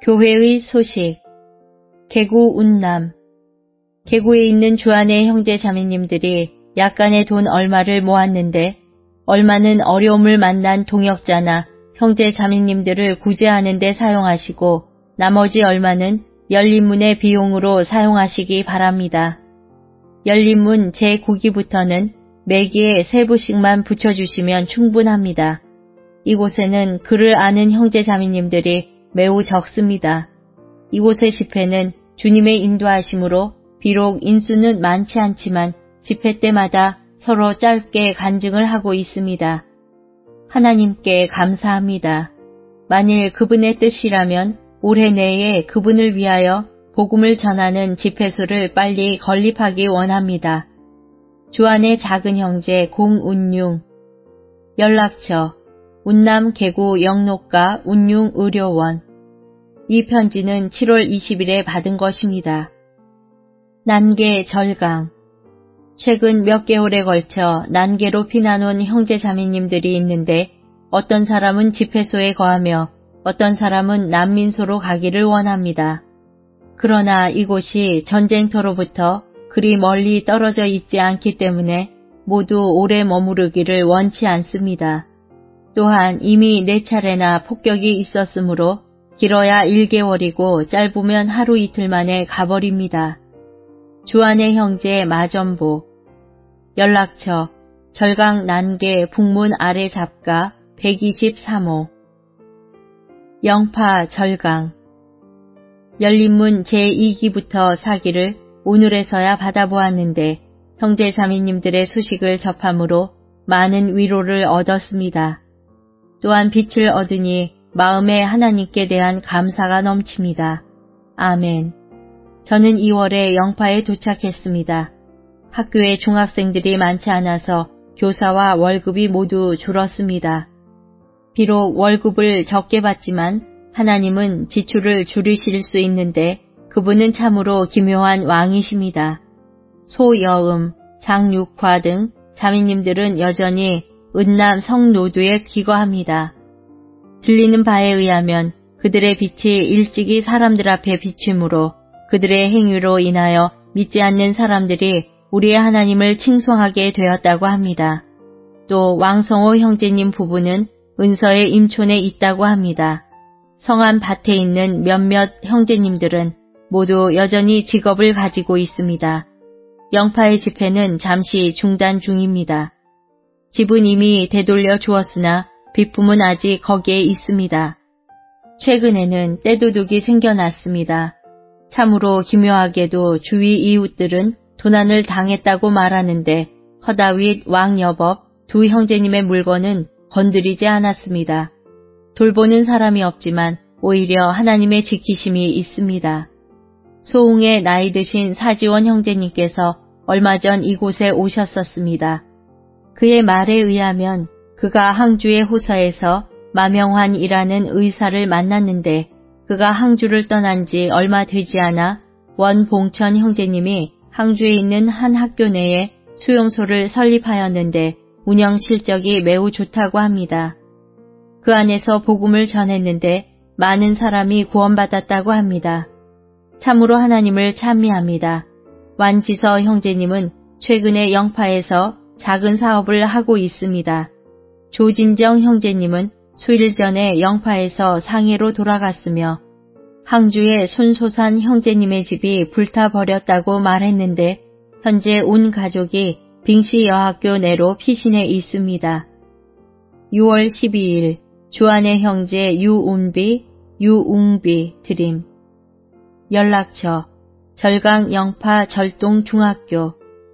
교회의 소식. 개구 운남. 개구에 있는 주안의 형제 자매님들이 약간의 돈 얼마를 모았는데 얼마는 어려움을 만난 동역자나 형제 자매님들을 구제하는 데 사용하시고 나머지 얼마는 열린문의 비용으로 사용하시기 바랍니다. 열린문 제9기부터는 매기에 3부씩만 붙여주시면 충분합니다. 이곳에는 글을 아는 형제 자매님들이 매우 적습니다. 이곳의 집회는 주님의 인도하심으로 비록 인수는 많지 않지만 집회 때마다 서로 짧게 간증을 하고 있습니다. 하나님께 감사합니다. 만일 그분의 뜻이라면 올해 내에 그분을 위하여 복음을 전하는 집회소를 빨리 건립하기 원합니다. 주안의 작은 형제 공운융. 연락처 운남 개구 영록가 운융의료원. 이 편지는 7월 20일에 받은 것입니다. 난개 절강. 최근 몇 개월에 걸쳐 난개로 피난온 형제 자매님들이 있는데 어떤 사람은 집회소에 거하며 어떤 사람은 난민소로 가기를 원합니다. 그러나 이곳이 전쟁터로부터 그리 멀리 떨어져 있지 않기 때문에 모두 오래 머무르기를 원치 않습니다. 또한 이미 4차례나 폭격이 있었으므로 길어야 1개월이고 짧으면 하루 이틀 만에 가버립니다. 주안의 형제 마전보. 연락처 절강 난개 북문 아래 잡가 123호. 영파 절강. 열린문 제2기부터 4기를 오늘에서야 받아보았는데 형제 자매님들의 소식을 접함으로 많은 위로를 얻었습니다. 또한 빛을 얻으니 마음에 하나님께 대한 감사가 넘칩니다. 아멘. 저는 2월에 영파에 도착했습니다. 학교에 중학생들이 많지 않아서 교사와 월급이 모두 줄었습니다. 비록 월급을 적게 받지만 하나님은 지출을 줄이실 수 있는데 그분은 참으로 기묘한 왕이십니다. 소여음, 장육화 등 자매님들은 여전히 은남 성노두에 기거합니다. 들리는 바에 의하면 그들의 빛이 일찍이 사람들 앞에 비추므로 그들의 행위로 인하여 믿지 않는 사람들이 우리의 하나님을 칭송하게 되었다고 합니다. 또 왕성호 형제님 부부는 은서의 임촌에 있다고 합니다. 성안 밭에 있는 몇몇 형제님들은 모두 여전히 직업을 가지고 있습니다. 영파의 집회는 잠시 중단 중입니다. 집은 이미 되돌려 주었으나 빚품은 아직 거기에 있습니다. 최근에는 떼도둑이 생겨났습니다. 참으로 기묘하게도 주위 이웃들은 도난을 당했다고 말하는데 허다윗 왕여법 두 형제님의 물건은 건드리지 않았습니다. 돌보는 사람이 없지만 오히려 하나님의 지키심이 있습니다. 소웅의 나이 드신 사지원 형제님께서 얼마 전 이곳에 오셨었습니다. 그의 말에 의하면 그가 항주의 호서에서 마명환이라는 의사를 만났는데 그가 항주를 떠난 지 얼마 되지 않아 원봉천 형제님이 항주에 있는 한 학교 내에 수용소를 설립하였는데 운영 실적이 매우 좋다고 합니다. 그 안에서 복음을 전했는데 많은 사람이 구원받았다고 합니다. 참으로 하나님을 찬미합니다. 완지서 형제님은 최근에 영파에서 작은 사업을 하고 있습니다. 조진정 형제님은 수일 전에 영파에서 상해로 돌아갔으며 항주의 손소산 형제님의 집이 불타버렸다고 말했는데 현재 온 가족이 빙시여학교 내로 피신해 있습니다. 6월 12일 주안의 형제 유운비, 유웅비 드림. 연락처 절강 영파 절동중학교.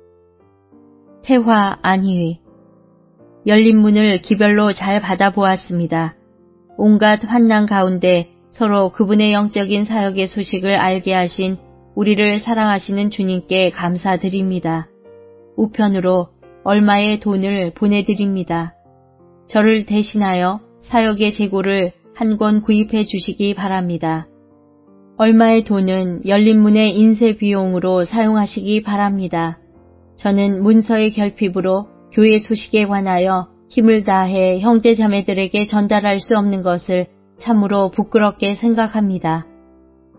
태화 안희. 열린문을 기별로 잘 받아보았습니다. 온갖 환난 가운데 서로 그분의 영적인 사역의 소식을 알게 하신 우리를 사랑하시는 주님께 감사드립니다. 우편으로 얼마의 돈을 보내드립니다. 저를 대신하여 사역의 재고를 한 권 구입해 주시기 바랍니다. 얼마의 돈은 열린문의 인쇄 비용으로 사용하시기 바랍니다. 저는 문서의 결핍으로 교회 소식에 관하여 힘을 다해 형제 자매들에게 전달할 수 없는 것을 참으로 부끄럽게 생각합니다.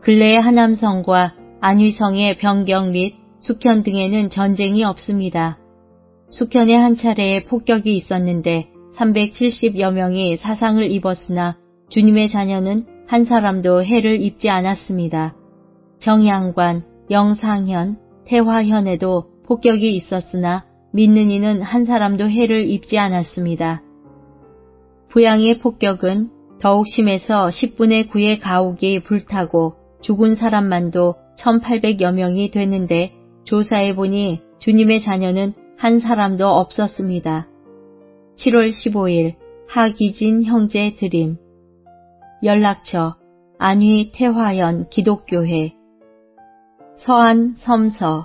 근래의 하남성과 안위성의 변경 및 숙현 등에는 전쟁이 없습니다. 숙현에 한 차례의 폭격이 있었는데 370여 명이 사상을 입었으나 주님의 자녀는 한 사람도 해를 입지 않았습니다. 정양관, 영상현, 태화현에도 폭격이 있었으나 믿는 이는 한 사람도 해를 입지 않았습니다. 부양의 폭격은 더욱 심해서 10분의 9의 가옥이 불타고 죽은 사람만도 1800여 명이 되는데 조사해보니 주님의 자녀는 한 사람도 없었습니다. 7월 15일 하기진 형제 드림. 연락처 안휘 태화현 기독교회. 서안 섬서.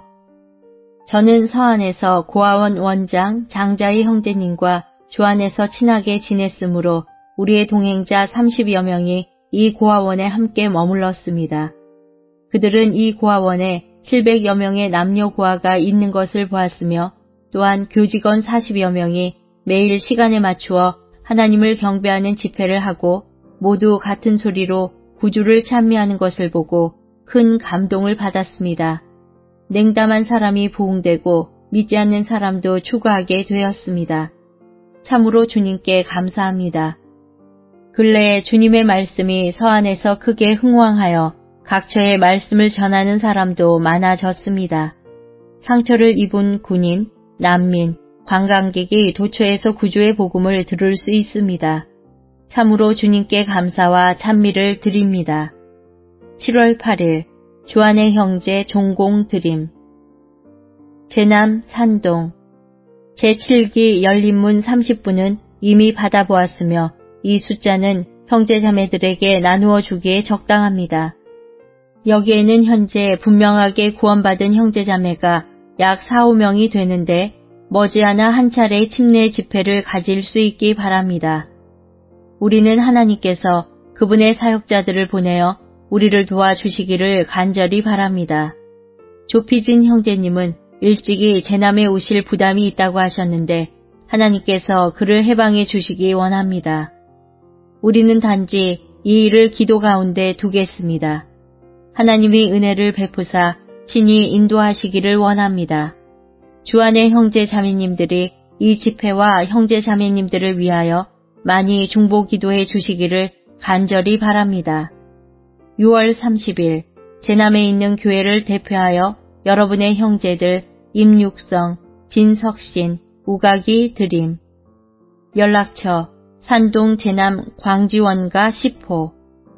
저는 서안에서 고아원 원장 장자희 형제님과 주안에서 친하게 지냈으므로 우리의 동행자 30여 명이 이 고아원에 함께 머물렀습니다. 그들은 이 고아원에 700여 명의 남녀 고아가 있는 것을 보았으며 또한 교직원 40여 명이 매일 시간에 맞추어 하나님을 경배하는 집회를 하고 모두 같은 소리로 구주를 찬미하는 것을 보고 큰 감동을 받았습니다. 냉담한 사람이 부흥되고 믿지 않는 사람도 추구하게 되었습니다. 참으로 주님께 감사합니다. 근래에 주님의 말씀이 서안에서 크게 흥왕하여 각처에 말씀을 전하는 사람도 많아졌습니다. 상처를 입은 군인, 난민, 관광객이 도처에서 구주의 복음을 들을 수 있습니다. 참으로 주님께 감사와 찬미를 드립니다. 7월 8일 주안의 형제 종공 드림. 제남 산동. 제7기 열린문 30분은 이미 받아보았으며 이 숫자는 형제자매들에게 나누어 주기에 적당합니다. 여기에는 현재 분명하게 구원받은 형제자매가 약 4, 5명이 되는데 머지않아 한 차례의 침례 집회를 가질 수 있기 바랍니다. 우리는 하나님께서 그분의 사역자들을 보내어 우리를 도와주시기를 간절히 바랍니다. 조피진 형제님은 일찍이 제남에 오실 부담이 있다고 하셨는데 하나님께서 그를 해방해 주시기 원합니다. 우리는 단지 이 일을 기도 가운데 두겠습니다. 하나님이 은혜를 베푸사 친히 인도하시기를 원합니다. 주안의 형제 자매님들이 이 집회와 형제 자매님들을 위하여 많이 중보 기도해 주시기를 간절히 바랍니다. 6월 30일 제남에 있는 교회를 대표하여 여러분의 형제들 임육성, 진석신, 우각이 드림. 연락처 산동 제남 광지원가 10호.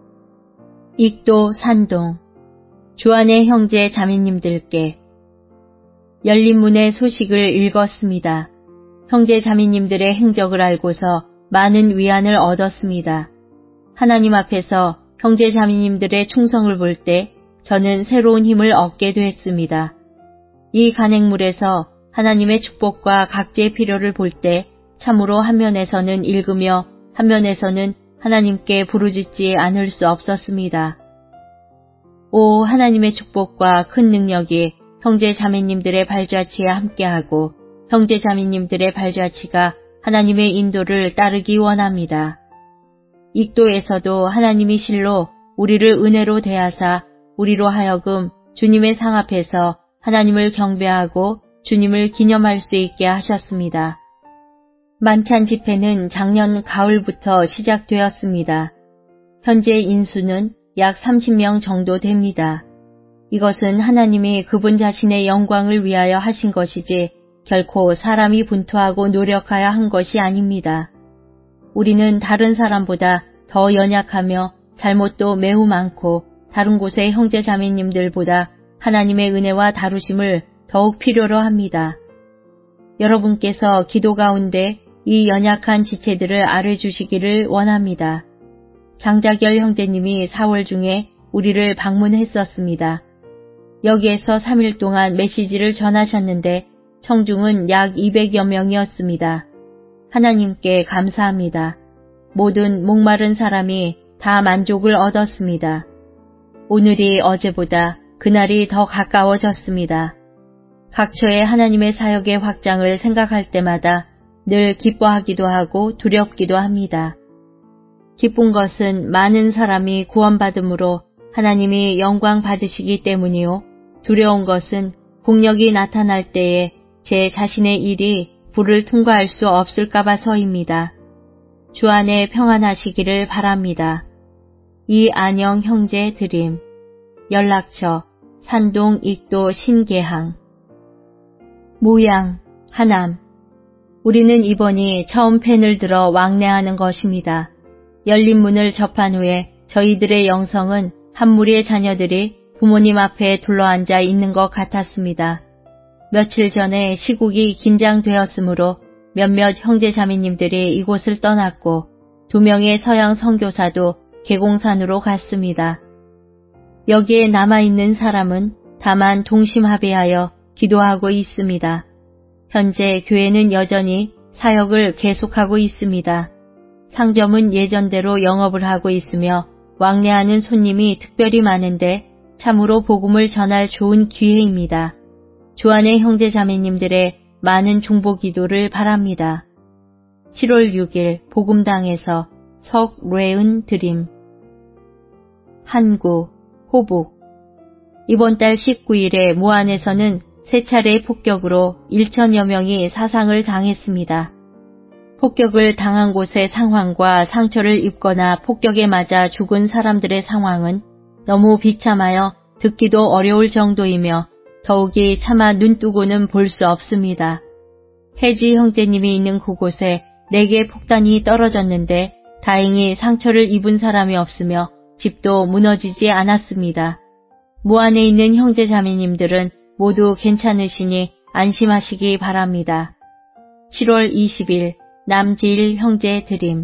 익도 산동. 주안의 형제 자매님들께 열린문의 소식을 읽었습니다. 형제 자매님들의 행적을 알고서 많은 위안을 얻었습니다. 하나님 앞에서 형제 자매님들의 충성을 볼 때 저는 새로운 힘을 얻게 되었습니다. 이 간행물에서 하나님의 축복과 각제의 필요를 볼 때 참으로 한 면에서는 읽으며 한 면에서는 하나님께 부르짖지 않을 수 없었습니다. 오 하나님의 축복과 큰 능력이 형제 자매님들의 발자취에 함께하고 형제 자매님들의 발자취가 하나님의 인도를 따르기 원합니다. 익도에서도 하나님이 실로 우리를 은혜로 대하사 우리로 하여금 주님의 상 앞에서 하나님을 경배하고 주님을 기념할 수 있게 하셨습니다. 만찬 집회는 작년 가을부터 시작되었습니다. 현재 인수는 약 30명 정도 됩니다. 이것은 하나님이 그분 자신의 영광을 위하여 하신 것이지 결코 사람이 분투하고 노력하여 한 것이 아닙니다. 우리는 다른 사람보다 더 연약하며 잘못도 매우 많고 다른 곳의 형제 자매님들보다 하나님의 은혜와 다루심을 더욱 필요로 합니다. 여러분께서 기도 가운데 이 연약한 지체들을 아뢰주시기를 원합니다. 장자결 형제님이 4월 중에 우리를 방문했었습니다. 여기에서 3일 동안 메시지를 전하셨는데 청중은 약 200여 명이었습니다. 하나님께 감사합니다. 모든 목마른 사람이 다 만족을 얻었습니다. 오늘이 어제보다 그날이 더 가까워졌습니다. 각처의 하나님의 사역의 확장을 생각할 때마다 늘 기뻐하기도 하고 두렵기도 합니다. 기쁜 것은 많은 사람이 구원받음으로 하나님이 영광 받으시기 때문이요. 두려운 것은 공력이 나타날 때에 제 자신의 일이 불을 통과할 수 없을까 봐서입니다. 주 안에 평안하시기를 바랍니다. 이안영 형제 드림. 연락처 산동 익도 신계항. 모양 하남. 우리는 이번이 처음 펜을 들어 왕래하는 것입니다. 열린 문을 접한 후에 저희들의 영성은 한 무리의 자녀들이 부모님 앞에 둘러앉아 있는 것 같았습니다. 며칠 전에 시국이 긴장되었으므로 몇몇 형제자매님들이 이곳을 떠났고 2명의 서양 선교사도 계공산으로 갔습니다. 여기에 남아있는 사람은 다만 동심합의하여 기도하고 있습니다. 현재 교회는 여전히 사역을 계속하고 있습니다. 상점은 예전대로 영업을 하고 있으며 왕래하는 손님이 특별히 많은데 참으로 복음을 전할 좋은 기회입니다. 주안의 형제자매님들의 많은 중보기도를 바랍니다. 7월 6일 복음당에서 석뢰은 드림. 한구, 호북. 이번 달 19일에 무안에서는 3차례의 폭격으로 1천여 명이 사상을 당했습니다. 폭격을 당한 곳의 상황과 상처를 입거나 폭격에 맞아 죽은 사람들의 상황은 너무 비참하여 듣기도 어려울 정도이며 더욱이 차마 눈뜨고는 볼 수 없습니다. 혜지 형제님이 있는 그곳에 4개의 폭탄이 떨어졌는데 다행히 상처를 입은 사람이 없으며 집도 무너지지 않았습니다. 무안에 있는 형제자매님들은 모두 괜찮으시니 안심하시기 바랍니다. 7월 20일 남지일 형제 드림.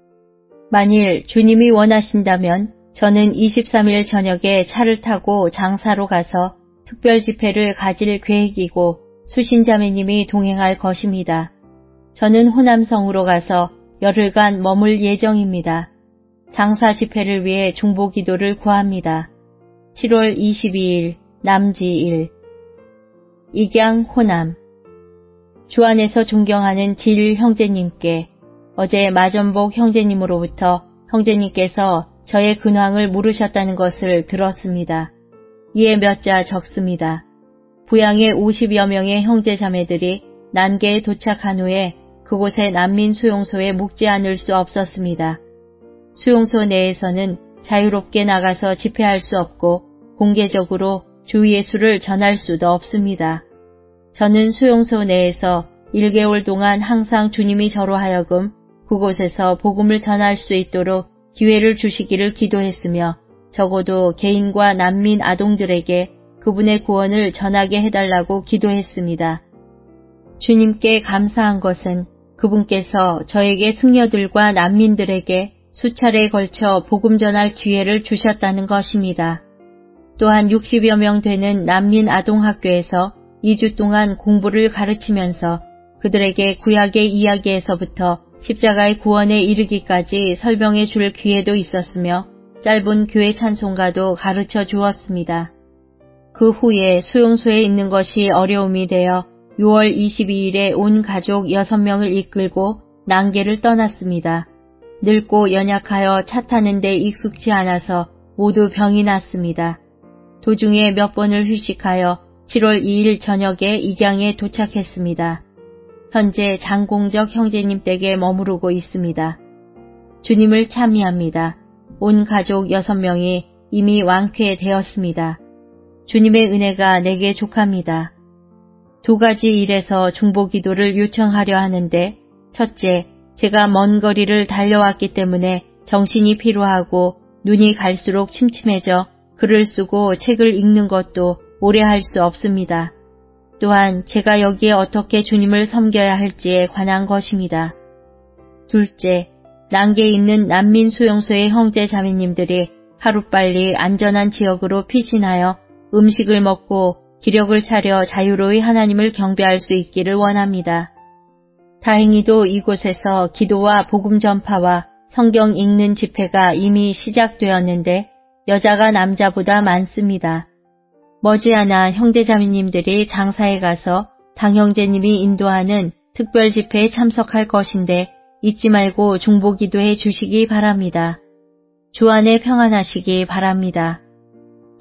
만일 주님이 원하신다면 저는 23일 저녁에 차를 타고 장사로 가서 특별 집회를 가질 계획이고 수신자매님이 동행할 것입니다. 저는 호남성으로 가서 열흘간 머물 예정입니다. 장사 집회를 위해 중보기도를 구합니다. 7월 22일 남지일. 익양 호남. 주 안에서 존경하는 질 형제님께 어제 마전복 형제님으로부터 형제님께서 저의 근황을 물으셨다는 것을 들었습니다. 이에 몇 자 적습니다. 부양의 50여 명의 형제자매들이 난계에 도착한 후에 그곳의 난민 수용소에 묵지 않을 수 없었습니다. 수용소 내에서는 자유롭게 나가서 집회할 수 없고 공개적으로 주 예수를 전할 수도 없습니다. 저는 수용소 내에서 1개월 동안 항상 주님이 저로 하여금 그곳에서 복음을 전할 수 있도록 기회를 주시기를 기도했으며 적어도 개인과 난민 아동들에게 그분의 구원을 전하게 해달라고 기도했습니다. 주님께 감사한 것은 그분께서 저에게 승려들과 난민들에게 수차례에 걸쳐 복음 전할 기회를 주셨다는 것입니다. 또한 60여 명 되는 난민 아동학교에서 2주 동안 공부를 가르치면서 그들에게 구약의 이야기에서부터 십자가의 구원에 이르기까지 설명해 줄 기회도 있었으며 짧은 교회 찬송가도 가르쳐 주었습니다. 그 후에 수용소에 있는 것이 어려움이 되어 6월 22일에 온 가족 6명을 이끌고 난계를 떠났습니다. 늙고 연약하여 차 타는 데 익숙지 않아서 모두 병이 났습니다. 도중에 몇 번을 휴식하여 7월 2일 저녁에 익양에 도착했습니다. 현재 장공적 형제님 댁에 머무르고 있습니다. 주님을 찬미합니다. 온 가족 6명이 이미 완쾌되었습니다. 주님의 은혜가 내게 족합니다. 2가지 일에서 중보기도를 요청하려 하는데 첫째, 제가 먼 거리를 달려왔기 때문에 정신이 피로하고 눈이 갈수록 침침해져 글을 쓰고 책을 읽는 것도 오래 할 수 없습니다. 또한 제가 여기에 어떻게 주님을 섬겨야 할지에 관한 것입니다. 둘째, 난계에 있는 난민 수용소의 형제 자매님들이 하루빨리 안전한 지역으로 피신하여 음식을 먹고 기력을 차려 자유로이 하나님을 경배할 수 있기를 원합니다. 다행히도 이곳에서 기도와 복음 전파와 성경 읽는 집회가 이미 시작되었는데 여자가 남자보다 많습니다. 머지않아 형제자매님들이 장사에 가서 당형제님이 인도하는 특별 집회에 참석할 것인데 잊지 말고 중보기도해 주시기 바랍니다. 주 안에 평안하시기 바랍니다.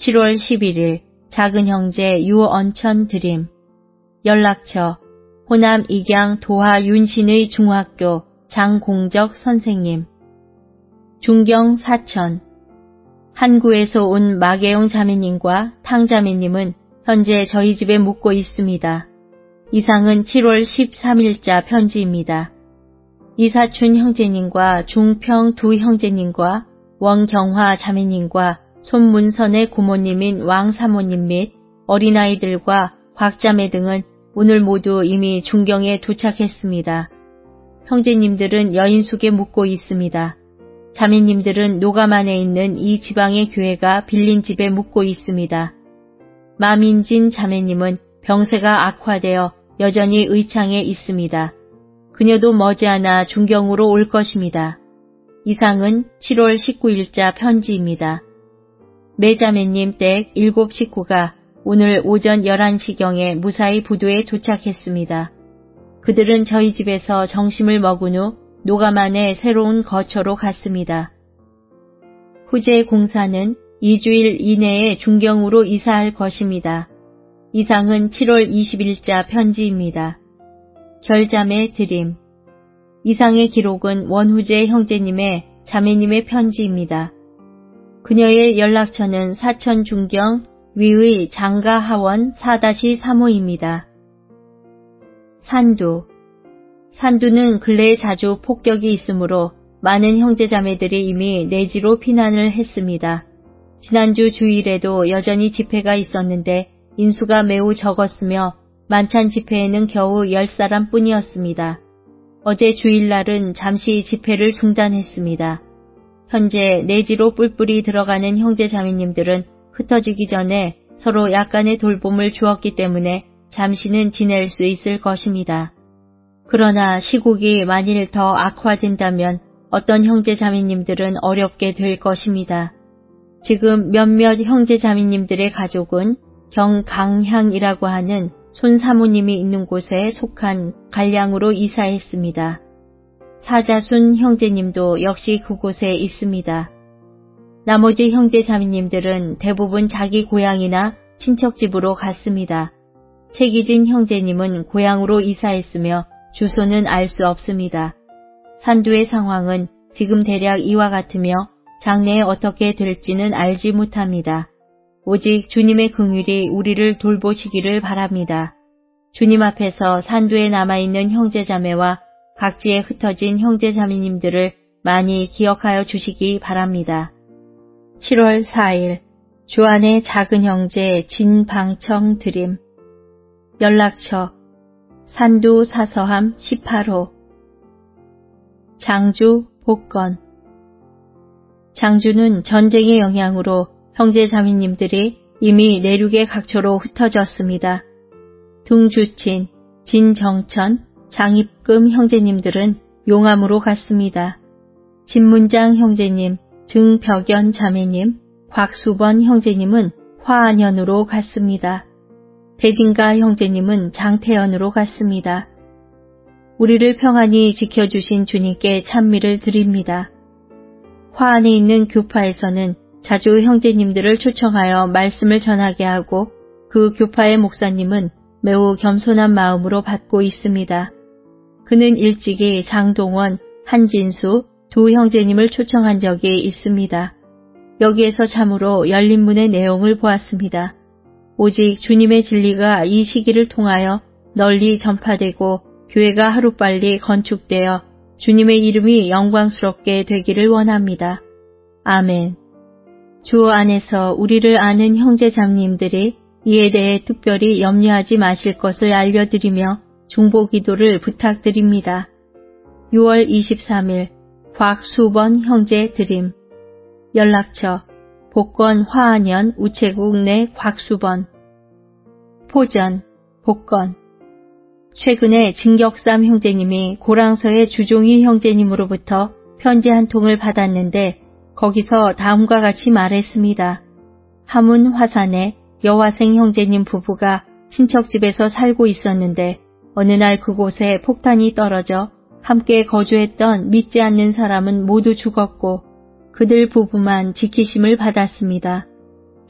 7월 11일 작은 형제 유언천 드림. 연락처 호남 익양 도하 윤신의 중학교 장공적 선생님. 중경 사천. 한구에서 온 마계용 자매님과 탕 자매님은 현재 저희 집에 묵고 있습니다. 이상은 7월 13일자 편지입니다. 이사춘 형제님과 중평 두 형제님과 원경화 자매님과 손문선의 고모님인 왕사모님 및 어린아이들과 곽자매 등은 오늘 모두 이미 중경에 도착했습니다. 형제님들은 여인숙에 묵고 있습니다. 자매님들은 노감안에 있는 이 지방의 교회가 빌린 집에 묵고 있습니다. 마민진 자매님은 병세가 악화되어 여전히 의창에 있습니다. 그녀도 머지않아 중경으로 올 것입니다. 이상은 7월 19일자 편지입니다. 매자매님 댁 7 식구가 오늘 오전 11시경에 무사히 부두에 도착했습니다. 그들은 저희 집에서 점심을 먹은 후 노감안의 새로운 거처로 갔습니다. 후제 공사는 2주일 이내에 중경으로 이사할 것입니다. 이상은 7월 20일자 편지입니다. 결자매 드림. 이상의 기록은 원후제 형제님의 자매님의 편지입니다. 그녀의 연락처는 사천 중경 위의 장가하원 4-3호입니다. 산두. 산두는 근래에 자주 폭격이 있으므로 많은 형제자매들이 이미 내지로 피난을 했습니다. 지난주 주일에도 여전히 집회가 있었는데 인수가 매우 적었으며 만찬 집회에는 겨우 10사람 뿐이었습니다. 어제 주일날은 잠시 집회를 중단했습니다. 현재 내지로 뿔뿔이 들어가는 형제자매님들은 흩어지기 전에 서로 약간의 돌봄을 주었기 때문에 잠시는 지낼 수 있을 것입니다. 그러나 시국이 만일 더 악화된다면 어떤 형제자매님들은 어렵게 될 것입니다. 지금 몇몇 형제자매님들의 가족은 경강향이라고 하는 손사모님이 있는 곳에 속한 갈량으로 이사했습니다. 사자순 형제님도 역시 그곳에 있습니다. 나머지 형제자매님들은 대부분 자기 고향이나 친척집으로 갔습니다. 최기진 형제님은 고향으로 이사했으며 주소는 알 수 없습니다. 산두의 상황은 지금 대략 이와 같으며 장래에 어떻게 될지는 알지 못합니다. 오직 주님의 긍휼이 우리를 돌보시기를 바랍니다. 주님 앞에서 산두에 남아있는 형제자매와 각지에 흩어진 형제자매님들을 많이 기억하여 주시기 바랍니다. 7월 4일 주안의 작은 형제 진방청 드림. 연락처 산두 사서함 18호. 장주 복건. 장주는 전쟁의 영향으로 형제자매님들이 이미 내륙의 각처로 흩어졌습니다. 등주친, 진정천, 장입금 형제님들은 용암으로 갔습니다. 진문장 형제님, 등벽연 자매님, 곽수번 형제님은 화안현으로 갔습니다. 대진가 형제님은 장태현으로 갔습니다. 우리를 평안히 지켜주신 주님께 찬미를 드립니다. 화안에 있는 교파에서는 자주 형제님들을 초청하여 말씀을 전하게 하고 그 교파의 목사님은 매우 겸손한 마음으로 받고 있습니다. 그는 일찍이 장동원, 한진수 두 형제님을 초청한 적이 있습니다. 여기에서 참으로 열린 문의 내용을 보았습니다. 오직 주님의 진리가 이 시기를 통하여 널리 전파되고 교회가 하루빨리 건축되어 주님의 이름이 영광스럽게 되기를 원합니다. 아멘. 주 안에서 우리를 아는 형제자매님들이 이에 대해 특별히 염려하지 마실 것을 알려드리며 중보기도를 부탁드립니다. 6월 23일 곽수번 형제 드림. 연락처 복건 화안현 우체국 내 곽수번. 포전 복건. 최근에 진격삼 형제님이 고랑서의 주종희 형제님으로부터 편지 한 통을 받았는데 거기서 다음과 같이 말했습니다. 하문 화산에 여화생 형제님 부부가 친척집에서 살고 있었는데 어느 날 그곳에 폭탄이 떨어져 함께 거주했던 믿지 않는 사람은 모두 죽었고 그들 부부만 지키심을 받았습니다.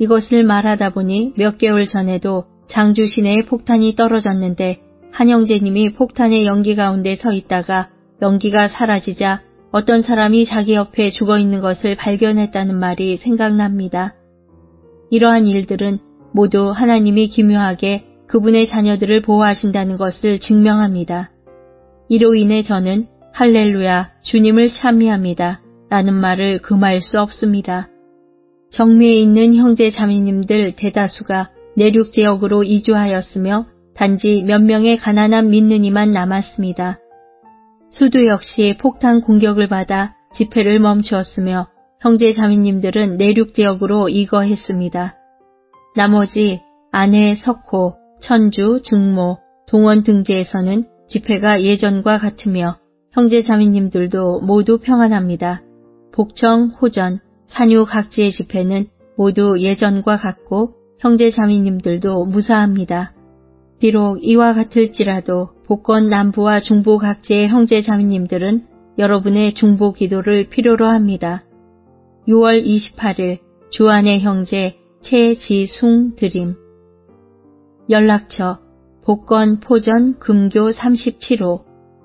이것을 말하다 보니 몇 개월 전에도 장주 시내에 폭탄이 떨어졌는데 한 형제님이 폭탄의 연기 가운데 서 있다가 연기가 사라지자 어떤 사람이 자기 옆에 죽어 있는 것을 발견했다는 말이 생각납니다. 이러한 일들은 모두 하나님이 기묘하게 그분의 자녀들을 보호하신다는 것을 증명합니다. 이로 인해 저는 할렐루야 주님을 찬미합니다 라는 말을 금할 수 없습니다. 정미에 있는 형제 자매님들 대다수가 내륙 지역으로 이주하였으며 단지 몇 명의 가난한 믿는 이만 남았습니다. 수도 역시 폭탄 공격을 받아 집회를 멈추었으며 형제 자매님들은 내륙 지역으로 이거했습니다. 나머지 안해, 석호, 천주, 증모, 동원 등지에서는 집회가 예전과 같으며 형제 자매님들도 모두 평안합니다. 복청, 호전, 산유 각지의 집회는 모두 예전과 같고 형제 자매님들도 무사합니다. 비록 이와 같을지라도 복건 남부와 중부 각지의 형제 자매님들은 여러분의 중보 기도를 필요로 합니다. 6월 28일 주안의 형제 최지숭 드림 연락처 복건 포전 금교 37호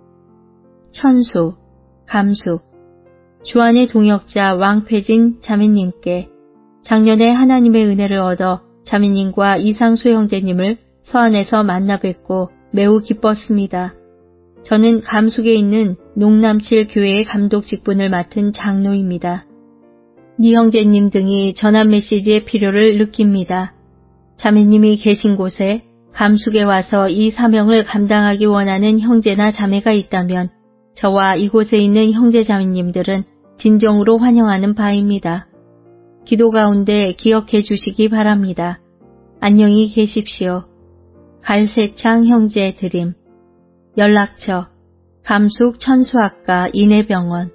천수 감숙 주안의 동역자 왕패진 자매님께 작년에 하나님의 은혜를 얻어 자매님과 이상수 형제님을 서안에서 만나 뵙고 매우 기뻤습니다. 저는 감숙에 있는 농남칠 교회의 감독 직분을 맡은 장로입니다. 니 형제님 등이 전한 메시지의 필요를 느낍니다. 자매님이 계신 곳에 감숙에 와서 이 사명을 감당하기 원하는 형제나 자매가 있다면 저와 이곳에 있는 형제 자매님들은 진정으로 환영하는 바입니다. 기도 가운데 기억해 주시기 바랍니다. 안녕히 계십시오. 갈세창 형제 드림 연락처 감숙 천수학과 인해병원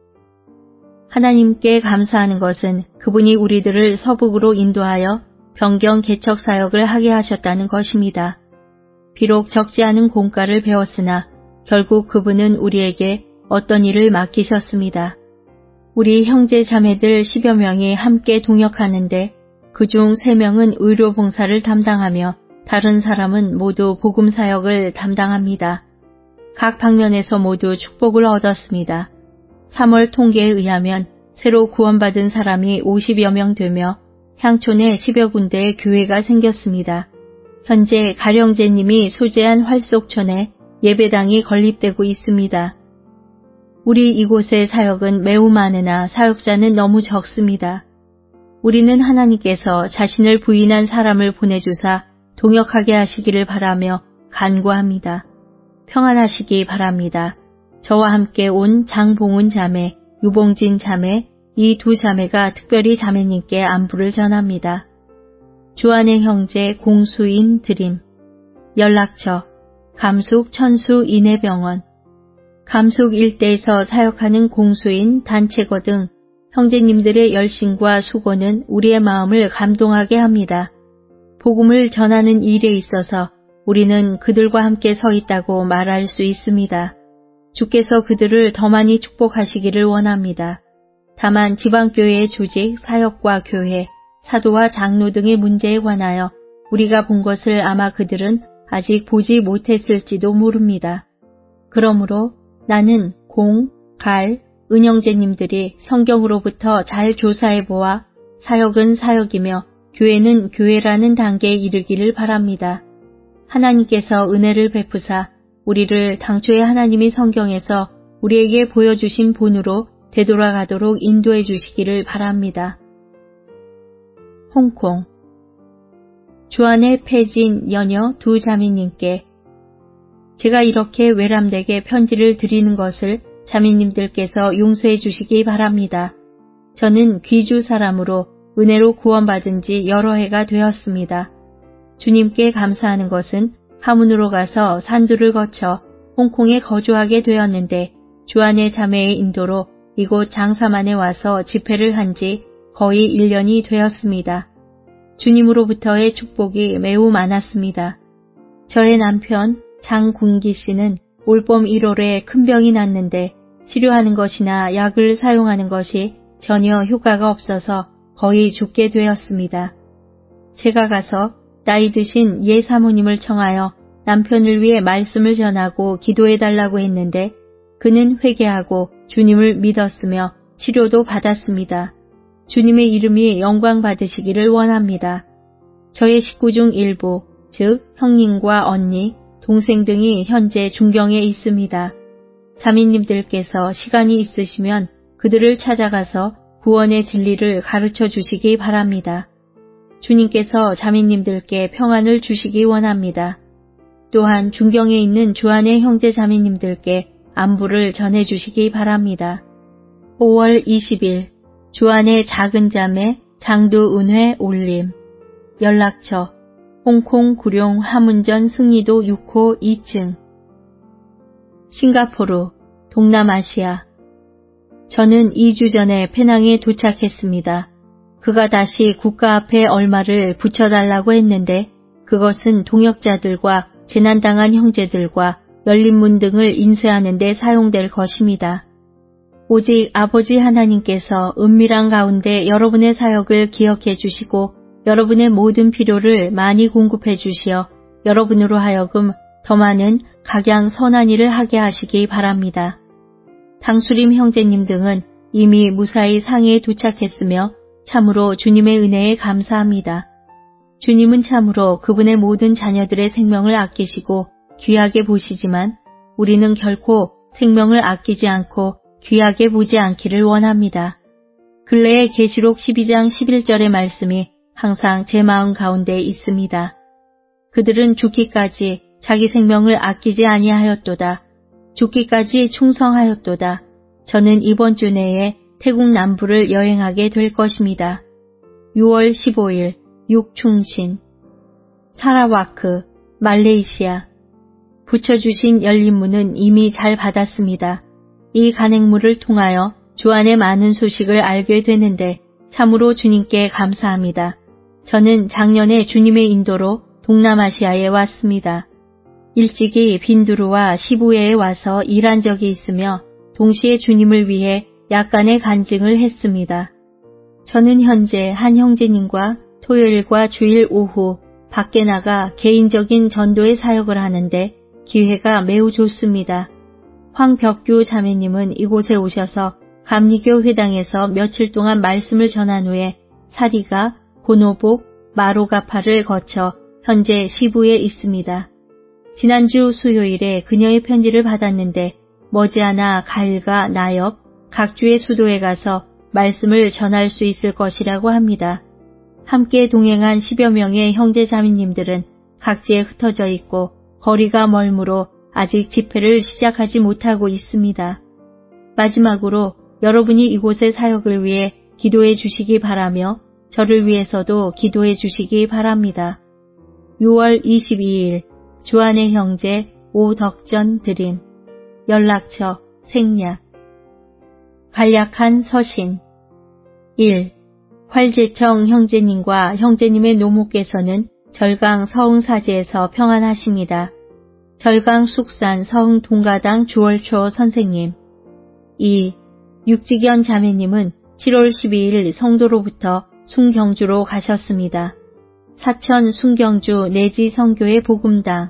하나님께 감사하는 것은 그분이 우리들을 서북으로 인도하여 변경 개척 사역을 하게 하셨다는 것입니다. 비록 적지 않은 공과를 배웠으나 결국 그분은 우리에게 어떤 일을 맡기셨습니다. 우리 형제 자매들 10여 명이 함께 동역하는데 그중 3명은 의료봉사를 담당하며 다른 사람은 모두 복음사역을 담당합니다. 각 방면에서 모두 축복을 얻었습니다. 3월 통계에 의하면 새로 구원받은 사람이 50여 명 되며 향촌에 10여 군데의 교회가 생겼습니다. 현재 가령제님이 소재한 활속촌에 예배당이 건립되고 있습니다. 우리 이곳의 사역은 매우 많으나 사역자는 너무 적습니다. 우리는 하나님께서 자신을 부인한 사람을 보내주사 동역하게 하시기를 바라며 간구합니다. 평안하시기 바랍니다. 저와 함께 온 장봉훈 자매, 유봉진 자매, 이 두 자매가 특별히 자매님께 안부를 전합니다. 주안의 형제 공수인 드림 연락처 감숙 천수 인해병원 감숙 일대에서 사역하는 공수인 단체거 등 형제님들의 열심과 수고는 우리의 마음을 감동하게 합니다. 복음을 전하는 일에 있어서 우리는 그들과 함께 서 있다고 말할 수 있습니다. 주께서 그들을 더 많이 축복하시기를 원합니다. 다만 지방교회의 조직, 사역과 교회, 사도와 장로 등의 문제에 관하여 우리가 본 것을 아마 그들은 아직 보지 못했을지도 모릅니다. 그러므로 나는 공, 갈, 은영제님들이 성경으로부터 잘 조사해보아 사역은 사역이며 교회는 교회라는 단계에 이르기를 바랍니다. 하나님께서 은혜를 베푸사 우리를 당초에 하나님이 성경에서 우리에게 보여주신 본으로 되돌아가도록 인도해 주시기를 바랍니다. 홍콩 주안의 패진 여녀 두 자매님께 제가 이렇게 외람되게 편지를 드리는 것을 자매님들께서 용서해 주시기 바랍니다. 저는 귀주 사람으로 은혜로 구원받은 지 여러 해가 되었습니다. 주님께 감사하는 것은 하문으로 가서 산두를 거쳐 홍콩에 거주하게 되었는데 주안의 자매의 인도로 이곳 장사만에 와서 집회를 한 지 거의 1년이 되었습니다. 주님으로부터의 축복이 매우 많았습니다. 저의 남편 장군기 씨는 올봄 1월에 큰 병이 났는데 치료하는 것이나 약을 사용하는 것이 전혀 효과가 없어서 거의 죽게 되었습니다. 제가 가서 나이 드신 예 사모님을 청하여 남편을 위해 말씀을 전하고 기도해달라고 했는데 그는 회개하고 주님을 믿었으며 치료도 받았습니다. 주님의 이름이 영광 받으시기를 원합니다. 저의 식구 중 일부, 즉 형님과 언니, 동생 등이 현재 중경에 있습니다. 자매님들께서 시간이 있으시면 그들을 찾아가서 구원의 진리를 가르쳐 주시기 바랍니다. 주님께서 자매님들께 평안을 주시기 원합니다. 또한 중경에 있는 주안의 형제 자매님들께 안부를 전해주시기 바랍니다. 5월 20일 주안의 작은 자매 장두은회 올림 연락처 홍콩 구룡 화문전 승리도 6호 2층 싱가포르 동남아시아 저는 2주 전에 페낭에 도착했습니다. 그가 다시 국가 앞에 얼마를 붙여달라고 했는데 그것은 동역자들과 재난당한 형제들과 열린문 등을 인쇄하는 데 사용될 것입니다. 오직 아버지 하나님께서 은밀한 가운데 여러분의 사역을 기억해 주시고 여러분의 모든 필요를 많이 공급해 주시어 여러분으로 하여금 더 많은 각양 선한 일을 하게 하시기 바랍니다. 당수림 형제님 등은 이미 무사히 상해에 도착했으며 참으로 주님의 은혜에 감사합니다. 주님은 참으로 그분의 모든 자녀들의 생명을 아끼시고 귀하게 보시지만 우리는 결코 생명을 아끼지 않고 귀하게 보지 않기를 원합니다. 근래의 계시록 12장 11절의 말씀이 항상 제 마음 가운데 있습니다. 그들은 죽기까지 자기 생명을 아끼지 아니하였도다. 죽기까지 충성하였도다. 저는 이번 주 내에 태국 남부를 여행하게 될 것입니다. 6월 15일 육충신 사라와크 말레이시아 붙여주신 열린문은 이미 잘 받았습니다. 이 간행물을 통하여 주안의 많은 소식을 알게 되는데 참으로 주님께 감사합니다. 저는 작년에 주님의 인도로 동남아시아에 왔습니다. 일찍이 빈두루와 시부에에 와서 일한 적이 있으며 동시에 주님을 위해 약간의 간증을 했습니다. 저는 현재 한 형제님과 토요일과 주일 오후 밖에 나가 개인적인 전도의 사역을 하는데 기회가 매우 좋습니다. 황벽규 자매님은 이곳에 오셔서 감리교 회당에서 며칠 동안 말씀을 전한 후에 사리가 고노복 마로가파를 거쳐 현재 시부에 있습니다. 지난주 수요일에 그녀의 편지를 받았는데 머지않아 가일과 나엽, 각주의 수도에 가서 말씀을 전할 수 있을 것이라고 합니다. 함께 동행한 10여 명의 형제 자매님들은 각지에 흩어져 있고 거리가 멀므로 아직 집회를 시작하지 못하고 있습니다. 마지막으로 여러분이 이곳의 사역을 위해 기도해 주시기 바라며 저를 위해서도 기도해 주시기 바랍니다. 6월 22일 주안의 형제 오덕전 드림 연락처 생략 간략한 서신 1. 활제청 형제님과 형제님의 노모께서는 절강 서흥사지에서 평안하십니다. 절강 숙산 서흥 동가당 주월초 선생님 2. 육지견 자매님은 7월 12일 성도로부터 순경주로 가셨습니다. 사천 순경주 내지 성교의 복음당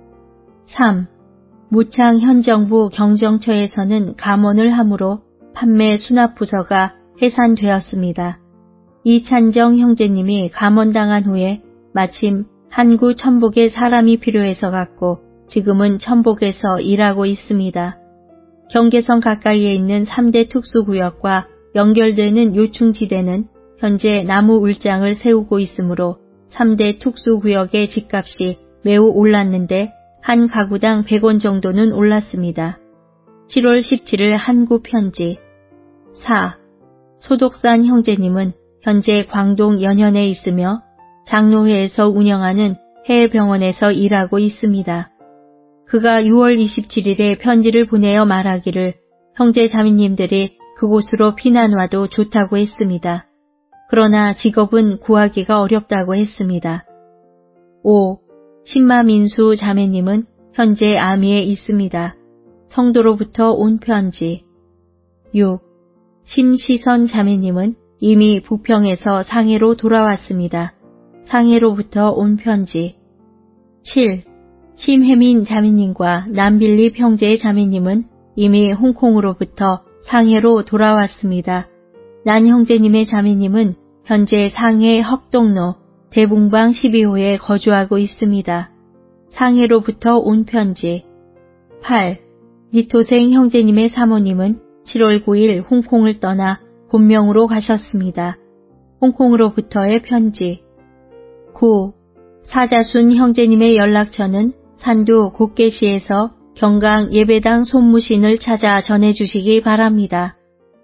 3. 무창 현정부 경정처에서는 감원을 함으로 판매 수납부서가 해산되었습니다. 이찬정 형제님이 감원당한 후에 마침 한구 천복에 사람이 필요해서 갔고 지금은 천복에서 일하고 있습니다. 경계선 가까이에 있는 3대 특수구역과 연결되는 요충지대는 현재 나무 울장을 세우고 있으므로 3대 특수구역의 집값이 매우 올랐는데 한 가구당 100원 정도는 올랐습니다. 7월 17일 한구 편지 4. 소독산 형제님은 현재 광동 연현에 있으며 장로회에서 운영하는 해외병원에서 일하고 있습니다. 그가 6월 27일에 편지를 보내어 말하기를 형제 자매님들이 그곳으로 피난 와도 좋다고 했습니다. 그러나 직업은 구하기가 어렵다고 했습니다. 5. 신마민수 자매님은 현재 아미에 있습니다. 성도로부터 온 편지 6. 심시선 자매님은 이미 부평에서 상해로 돌아왔습니다. 상해로부터 온 편지. 7. 심혜민 자매님과 남빌립 형제의 자매님은 이미 홍콩으로부터 상해로 돌아왔습니다. 난 형제님의 자매님은 현재 상해 헉동로 대붕방 12호에 거주하고 있습니다. 상해로부터 온 편지. 8. 니토생 형제님의 사모님은 7월 9일 홍콩을 떠나 본명으로 가셨습니다. 홍콩으로부터의 편지. 9. 사자순 형제님의 연락처는 산두 곡계시에서 경강 예배당 손무신을 찾아 전해주시기 바랍니다.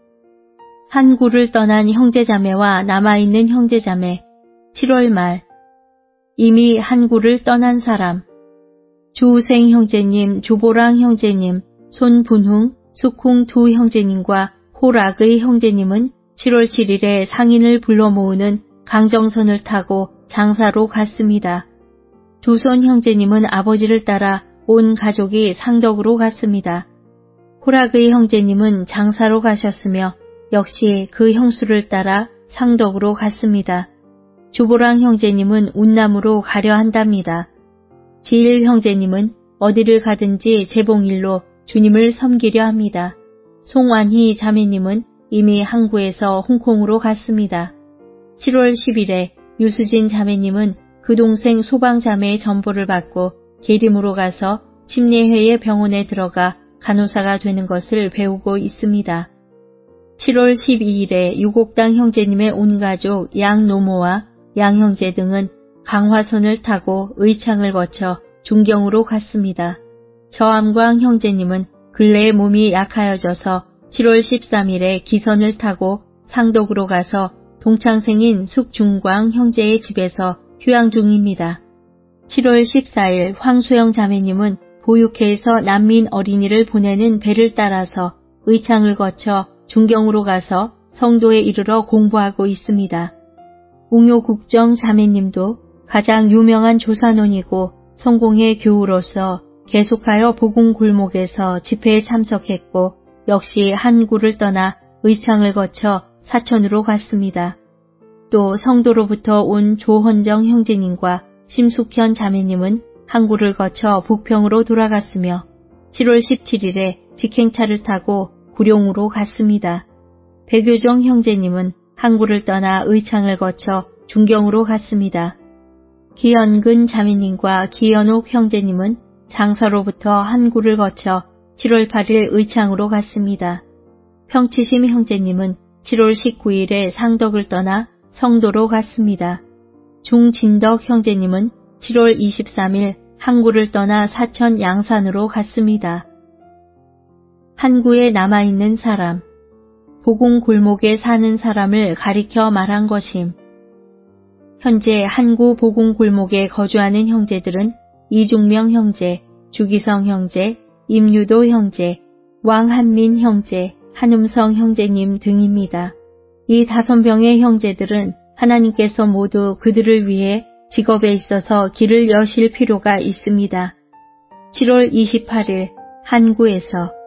한구를 떠난 형제자매와 남아있는 형제자매. 7월 말. 이미 한구를 떠난 사람. 주우생 형제님, 주보랑 형제님, 손분흥, 숙쿵 두 형제님과 호락의 형제님은 7월 7일에 상인을 불러 모으는 강정선을 타고 장사로 갔습니다. 두 손 형제님은 아버지를 따라 온 가족이 상덕으로 갔습니다. 호락의 형제님은 장사로 가셨으며 역시 그 형수를 따라 상덕으로 갔습니다. 주보랑 형제님은 운남으로 가려 한답니다. 지일 형제님은 어디를 가든지 재봉일로 주님을 섬기려 합니다. 송완희 자매님은 이미 항구에서 홍콩으로 갔습니다. 7월 10일에 유수진 자매님은 그 동생 소방자매의 전보를 받고 계림으로 가서 침례회의 병원에 들어가 간호사가 되는 것을 배우고 있습니다. 7월 12일에 유곡당 형제님의 온 가족 양노모와 양형제 등은 강화선을 타고 의창을 거쳐 중경으로 갔습니다. 저암광 형제님은 근래에 몸이 약하여져서 7월 13일에 기선을 타고 상덕으로 가서 동창생인 숙중광 형제의 집에서 휴양 중입니다. 7월 14일 황수영 자매님은 보육회에서 난민 어린이를 보내는 배를 따라서 의창을 거쳐 중경으로 가서 성도에 이르러 공부하고 있습니다. 웅요국정 자매님도 가장 유명한 조산원이고 성공의 교우로서 계속하여 보궁골목에서 집회에 참석했고 역시 한구를 떠나 의창을 거쳐 사천으로 갔습니다. 또 성도로부터 온 조헌정 형제님과 심숙현 자매님은 항구를 거쳐 북평으로 돌아갔으며 7월 17일에 직행차를 타고 구룡으로 갔습니다. 백효정 형제님은 항구를 떠나 의창을 거쳐 중경으로 갔습니다. 기현근 자매님과 기현옥 형제님은 장사로부터 한구를 거쳐 7월 8일 의창으로 갔습니다. 평치심 형제님은 7월 19일에 상덕을 떠나 성도로 갔습니다. 중진덕 형제님은 7월 23일 항구를 떠나 사천 양산으로 갔습니다. 한구에 남아있는 사람, 보궁골목에 사는 사람을 가리켜 말한 것임. 현재 한구 보궁골목에 거주하는 형제들은 이중명 형제, 주기성 형제, 임유도 형제, 왕한민 형제, 한음성 형제님 등입니다. 이 5명의 형제들은 하나님께서 모두 그들을 위해 직업에 있어서 길을 여실 필요가 있습니다. 7월 28일 한구에서